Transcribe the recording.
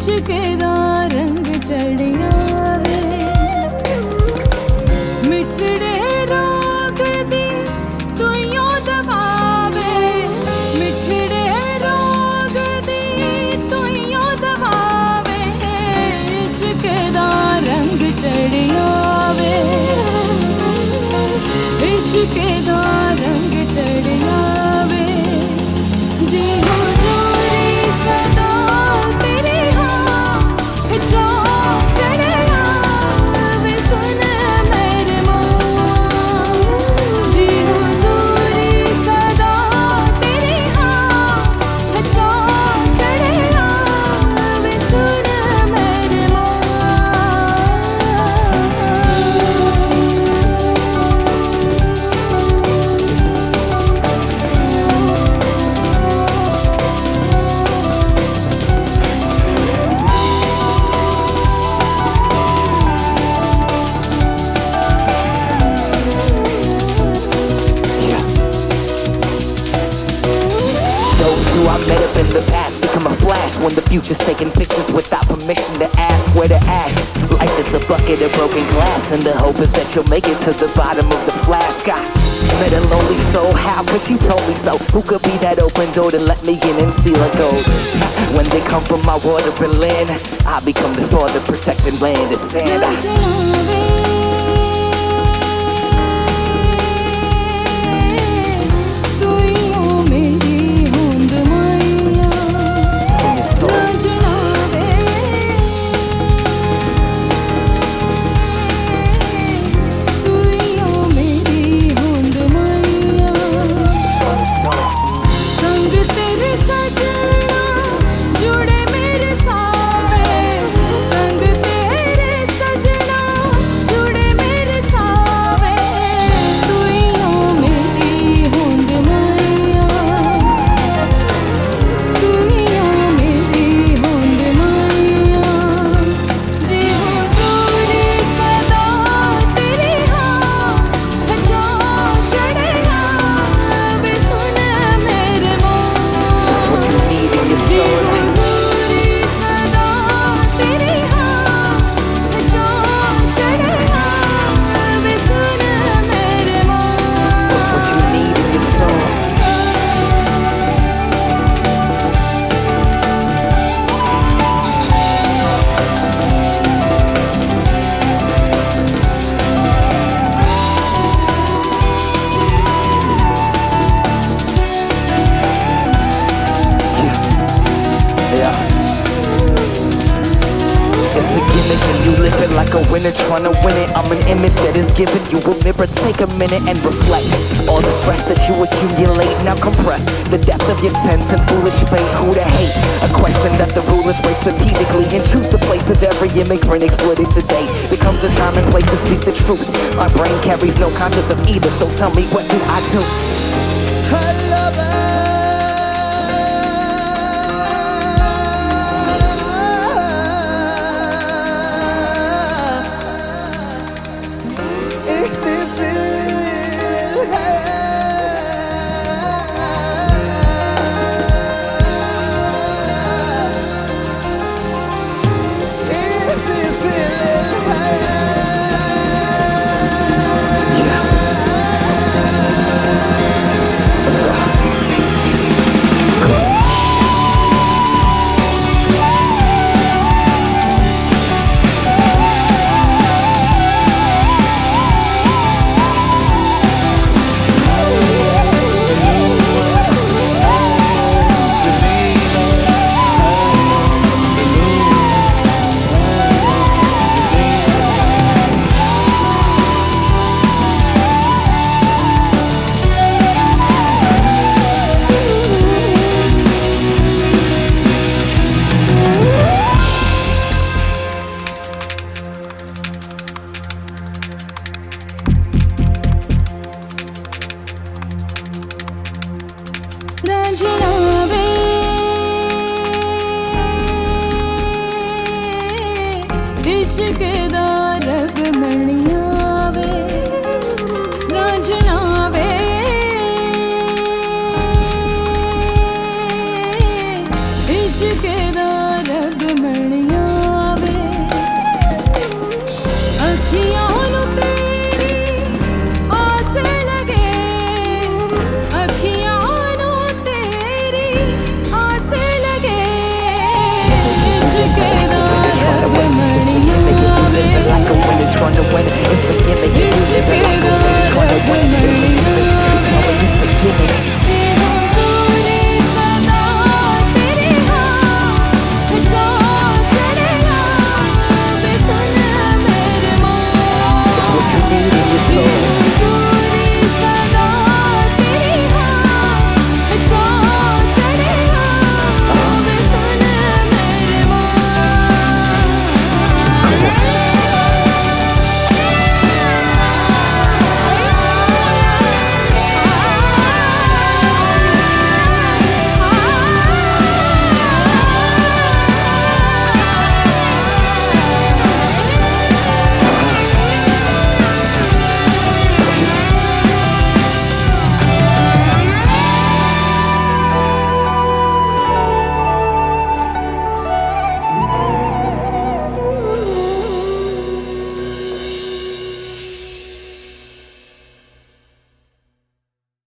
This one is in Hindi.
इश्क दा रंग चढ़िया वे मिठड़े रोग दी तुइयों दवावे मिठड़े रोग दी तुइयों दवावे इश्क दा रंग चढ़िया वे इश्क दा रंग चढ़िया वे जी हुजूरी सदा तेरे हाथ जो चढ़िया वे सुन मेरे माँ जी हुजूरी सदा तेरे हाथ जो चढ़िया वे सुन मेरे माँ I met up in the past become a flash when the future's taking pictures without permission to ask where to act. Life is a bucket of broken glass and the hope is that you'll make it to the bottom of the flask. I met a lonely soul, how could she told me so? Who could be that open door to let me in and steal a gold? When they come from my water and land, I become the father protecting land and sand. And you living like a winner trying to win it. I'm an image that is giving you a mirror. Take a minute and reflect. All the stress that you accumulate, now compress the depth of your tense and foolish fate. Who to hate? A question that the rulers weigh strategically and choose the place of every immigrant exploited today. Becomes a time and place to speak the truth. My brain carries no conscience of either, so tell me what do I do? I love it.